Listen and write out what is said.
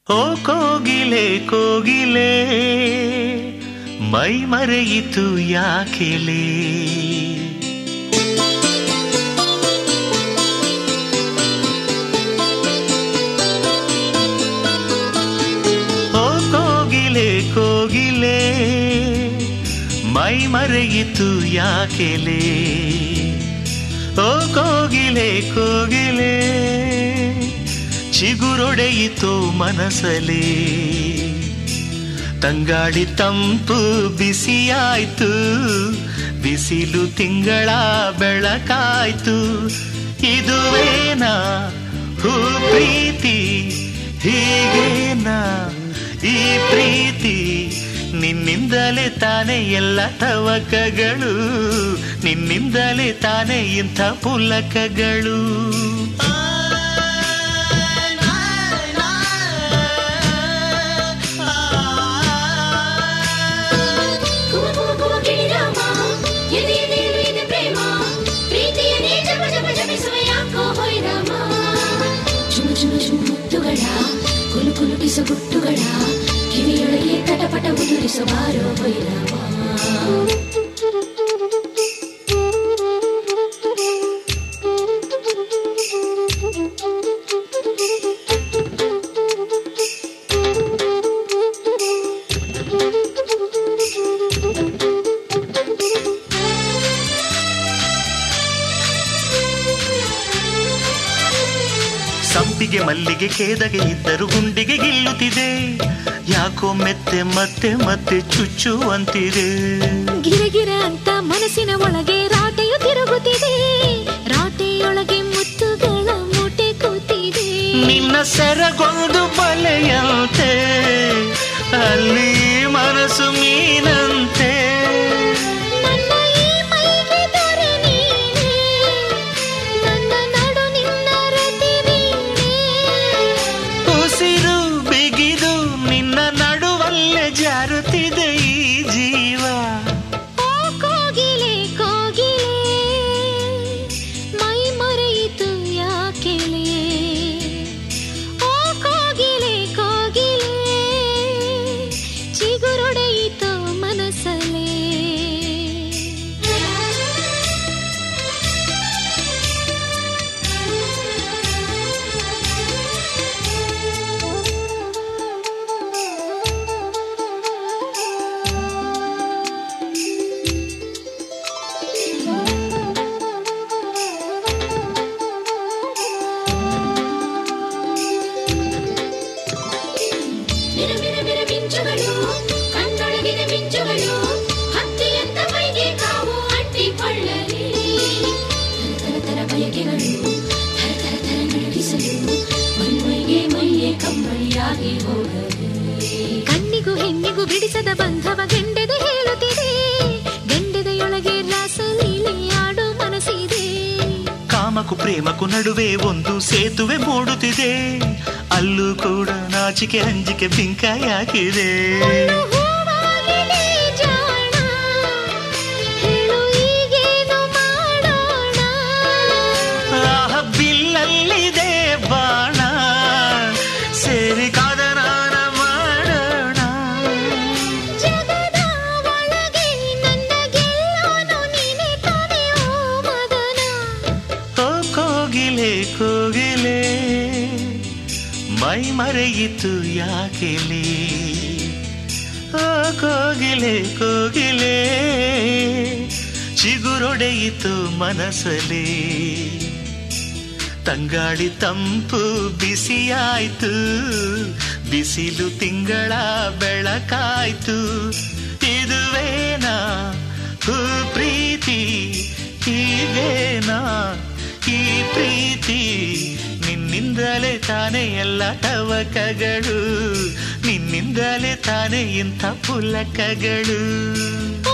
ಓ ಕೋಗಿಲೆ ಕೋಗಿಲೆ ಮೈ ಮರೆಯಿತು ಯಾಕೆಲೆ. ಓ ಕೋಗಿಲೆ ಕೋಗಿಲೆ ಮೈ ಮರೆಯಿತು ಯಾಕೆಲೆ. ಓ ಕೋಗಿಲೆ ಕೋಗಿಲೆ ಚಿಗುರೊಡೆಯಿತು ಮನಸಲೇ. ತಂಗಾಳಿ ತಂಪು ಬಿಸಿಯಾಯ್ತು, ಬಿಸಿಲು ತಿಂಗಳ ಬೆಳಕಾಯ್ತು. ಇದುವೇನಾ ಹೂ ಪ್ರೀತಿ, ಹೀಗೇನಾ ಈ ಪ್ರೀತಿ. ನಿನ್ನಿಂದಲೇ ತಾನೇ ಎಲ್ಲ ತವಕಗಳು, ನಿನ್ನಿಂದಲೇ ತಾನೇ ಇಂಥ ಪುಲಕಗಳು. ಗುಟ್ಟುಗಳ ಕಿವಿಯೊಳಗೆ ಕಟಪಟ ಉದುರಿಸಬಾರೋ ಭೈರವ. ಸಂಪಿಗೆ ಮಲ್ಲಿಗೆ ಕೇದಗೆ ಇದ್ದರು ಗುಂಡಿಗೆ ಗಿಲ್ಲುತ್ತಿದೆ. ಯಾಕೋ ಮೆತ್ತೆ ಮತ್ತೆ ಮತ್ತೆ ಚುಚ್ಚುವಂತಿದೆ. ಗಿರಗಿರ ಅಂತ ಮನಸ್ಸಿನ ಒಳಗೆ ರಾಟೆಯು ತಿರುಗುತ್ತಿದೆ. ರಾಟೆಯೊಳಗೆ ಮುತ್ತುಗಳ ಮೂಟೆ ಕೂತಿದೆ. ನಿನ್ನ ಸೆರಗೊಂದು ಬಲೆಯಂತೆ, ಅಲ್ಲಿ ಮನಸ್ಸು ಮೀನಂತೆ. ಜಾರುತ್ತಿದೆ ಈ ಜೀವ. ಓ ಕೋಗಿಲೆ ಕೋಗಿಲೆ ಮೈ ಮರೆಯಿತು ಯಾಕೆಲೆ. ಓ ಕೋಗಿಲೆ ಕೋಗಿಲೆ ಚಿಗುರೊಡೆಯಿತು ಮನಸಲೇ. ಕಣ್ಣೊಳಗಿನ ಮಿಂಚುಗಳು ಹತ್ತಿಯಂತ ಮೈಗೆ ಕಾವು ಅಂಟಿಕೊಳ್ಳಲಿ. ತರ ತರ ಬಯಕೆಗಳು ತರ ತರ ತರ ನಡಗಿಸಲು ಮೈಗೆ ಮೈಯೇ ಕಂಬಳಿಯಾಗಿ ಹೋಗಲಿ. ಕಣ್ಣಿಗೂ ಹೆಣ್ಣಿಗೂ ಬಿಡಿಸದ ಬಂಧವ ಗಂಡೆದೆ ಹೇಳುತ್ತಿದೆ. ಗಂಡೆದೆಯೊಳಗೆ ರಾಸಲೀಲೆ ಆಡು ಮನಸ್ಸಿದೆ. ಕಾಮಕ್ಕೂ ಪ್ರೇಮಕ್ಕೂ ನಡುವೆ ಒಂದು ಸೇತುವೆ ಮೂಡುತ್ತಿದೆ. ಅಲ್ಲೂ ಕೂಡ ನಾಚಿಕೆ ಅಂಜಿಕೆ ಬಿಂಕಾಯಾಗಿದೆ. ಬಿಲ್ಲಲ್ಲಿದೆ ಬಾಣ, ಸೇರಿ ಕಾದನಾನ ಮಾಡೋಣ. ಜಗದ ಒಳಗೆ ನನ್ನ ಗೆಲ್ಲೋನು ನೀನೆ ತಾನೇ ಓ ಮದನ. ಓ ಕೋಗಿಲೆ ಕೋಗಿಲೆ ಮೈ ಮರೆಯಿತು ಯಾಕೆಲೆ. ಓ ಕೋಗಿಲೆ ಕೋಗಿಲೆ ಚಿಗುರೊಡೆಯಿತು ಮನಸಲೇ. ತಂಗಾಳಿ ತಂಪು ಬಿಸಿಯಾಯ್ತು, ಬಿಸಿಲು ತಿಂಗಳ ಬೆಳಕಾಯ್ತು. ಇದುವೇನಾ ಹೂ ಪ್ರೀತಿ, ಹೀಗೇನಾ ಈ ಪ್ರೀತಿ. ನಿನ್ನಿಂದಲೇ ತಾನೇ ಎಲ್ಲ ತವಕಗಳು, ನಿನ್ನಿಂದಲೇ ತಾನೇ ಇಂಥ ಪುಲಕಗಳು.